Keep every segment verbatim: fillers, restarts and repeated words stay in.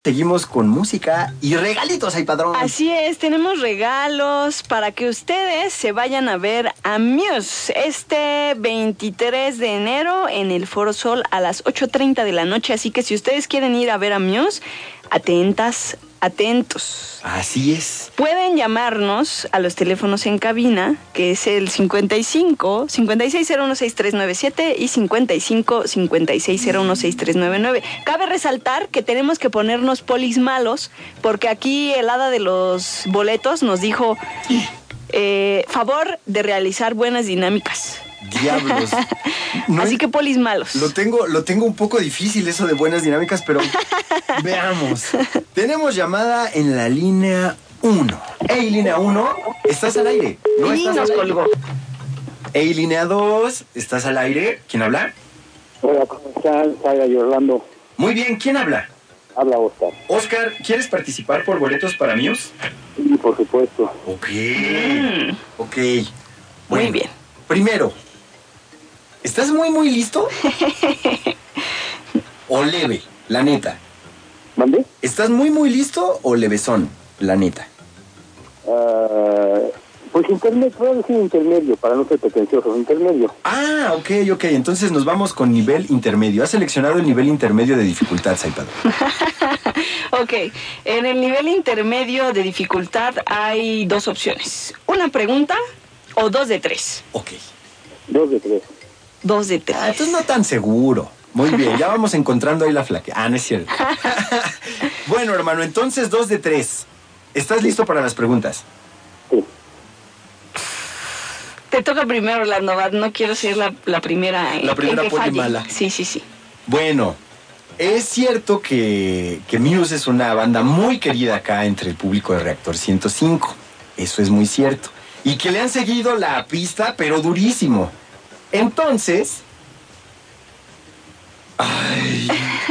Seguimos con música y regalitos, ay padrón. Así es, tenemos regalos para que ustedes se vayan a ver a Muse este veintitrés de enero en el Foro Sol a las ocho treinta de la noche. Así que si ustedes quieren ir a ver a Muse, atentas, atentos. Así es. Pueden llamarnos a los teléfonos en cabina, que es el cincuenta y cinco, cincuenta y seis cero uno seis tres nueve siete y cincuenta y cinco, cincuenta y seis cero uno seis tres nueve nueve. Cabe resaltar que tenemos que ponernos polis malos, porque aquí el hada de los boletos nos dijo eh, favor de realizar buenas dinámicas. Diablos. No Así es, que polis malos. Lo tengo, lo tengo un poco difícil eso de buenas dinámicas, pero veamos. Tenemos llamada en la línea uno. Ey, línea uno, ¿estás al aire? No y nos colgó. Ey, línea dos, ¿estás al aire? ¿Quién habla? Hola, ¿cómo están? Saga y Orlando. Muy bien, ¿quién habla? Habla Oscar. Oscar, ¿quieres participar por boletos para Muse? Sí, por supuesto. Ok, Mm. ok. Bueno, muy bien. Primero, ¿estás muy, muy listo? ¿O leve, la neta? ¿Mande? ¿Estás muy, muy listo o levesón, la neta? Uh, pues intermedio, puedo decir intermedio, para no ser pretencioso, intermedio. Ah, ok, ok, entonces nos vamos con nivel intermedio. ¿Has seleccionado el nivel intermedio de dificultad, Saipado? Ok, en el nivel intermedio de dificultad hay dos opciones. Una pregunta o dos de tres. Ok. Dos de tres. Dos de tres. Ah, entonces no tan seguro. Muy bien, ya vamos encontrando ahí la flaquea. Ah, no es cierto. Bueno, hermano, entonces dos de tres. ¿Estás listo para las preguntas? Sí. Te toca primero, Orlando. No quiero ser la, la primera en, La primera en que poli falle. mala. Sí, sí, sí. Bueno, es cierto que, que Muse es una banda muy querida acá entre el público de Reactor ciento cinco. Eso es muy cierto. Y que le han seguido la pista, pero durísimo. Entonces... Ay...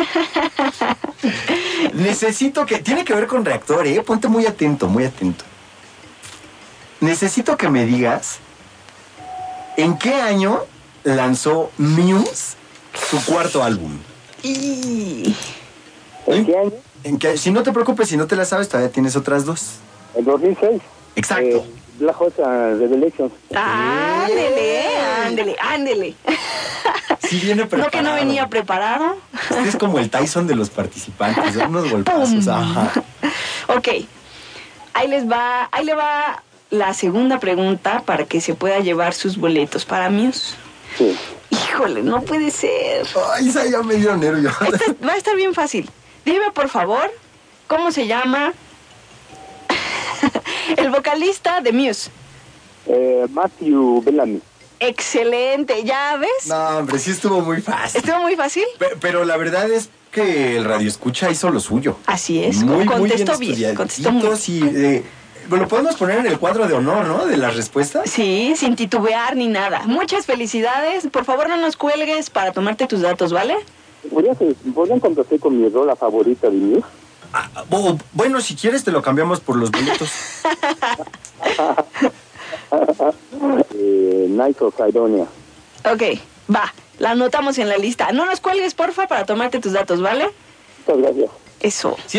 Necesito que... Tiene que ver con Reactor, ¿eh? Ponte muy atento, muy atento. Necesito que me digas... ¿En qué año lanzó Muse su cuarto álbum? Y... ¿En qué año? ¿En qué? Si no te preocupes, si no te la sabes, todavía tienes otras dos. En dos mil seis. Exacto. Eh, Black Hot Revelation. Ándele, ándele, ándele. Sí viene preparado. No que no venía preparado. Este es como el Tyson de los participantes, da unos golpazos. Ajá. Ok, ahí les va, ahí le va la segunda pregunta para que se pueda llevar sus boletos para Muse. Sí. Híjole, no puede ser. Ay, esa ya me dio nervio. Esta va a estar bien fácil. Dime, por favor, ¿cómo se llama el vocalista de Muse? Eh, Matthew Bellamy. Excelente, ¿ya ves? No, hombre, sí estuvo muy fácil. ¿Estuvo muy fácil? Pe- Pero la verdad es que el Radio Escucha hizo lo suyo. Así es, Muy, contestó muy bien, bien, contestó muy bien. Y, eh, lo podemos poner en el cuadro de honor, ¿no? De las respuestas. Sí, sin titubear ni nada. Muchas felicidades. Por favor, no nos cuelgues para tomarte tus datos, ¿vale? ¿Podrían, ¿Podrían contestar con mi rola favorita de Muse? Ah, oh, bueno, si quieres te lo cambiamos por los boletos. eh, Night of Sidonia. Ok, va. La anotamos en la lista. No nos cuelgues, porfa, para tomarte tus datos, ¿vale? Muchas gracias. Eso. Sí,